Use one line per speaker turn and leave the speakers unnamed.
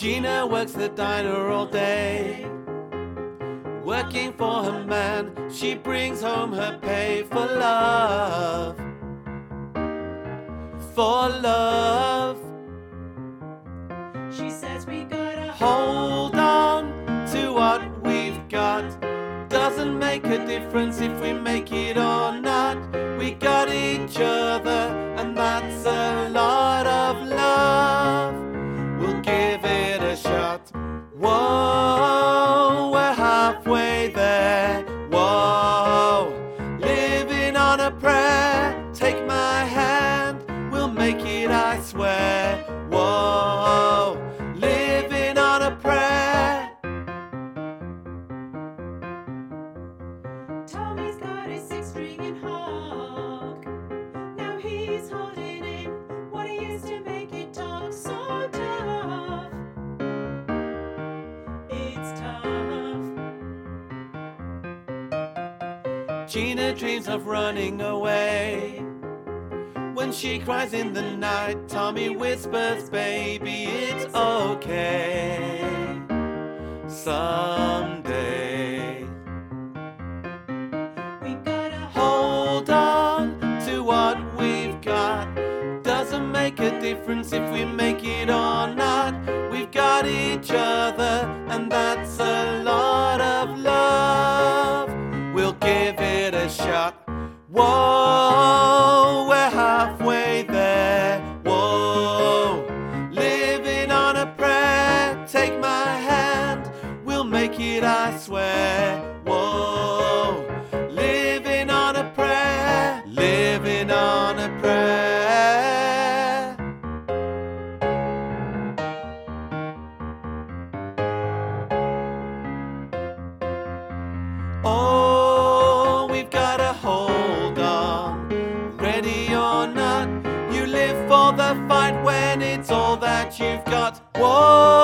Gina works the diner all day, working for her man. She brings home her pay for love. For love.
She says we gotta
hold on to what we've got. Doesn't make a difference if we make it or not. We got each other, and that's a lot of love. We'll give it a shot. Whoa, we're halfway there. Whoa, living on a prayer. Take my hand, we'll make it, I swear. Whoa, living on a prayer.
Tommy's got his 6-stringing hog. Now he's holding in what he used to make it talk so tough. It's tough.
Gina dreams of running away. When she cries in the night, Tommy whispers, baby, it's okay. Someday
We gotta
hold on to what we've got. Doesn't make a difference if we make it or not. We've got each other, and that's a lot of love. We'll give it a shot. Whoa, we're halfway there. Whoa, living on a prayer. Take my hand, we'll make it, I swear. Whoa, living on a prayer. Living on a prayer. Oh, we've gotta hold on, ready or not. You live for the fight when it's all that you've got. Whoa.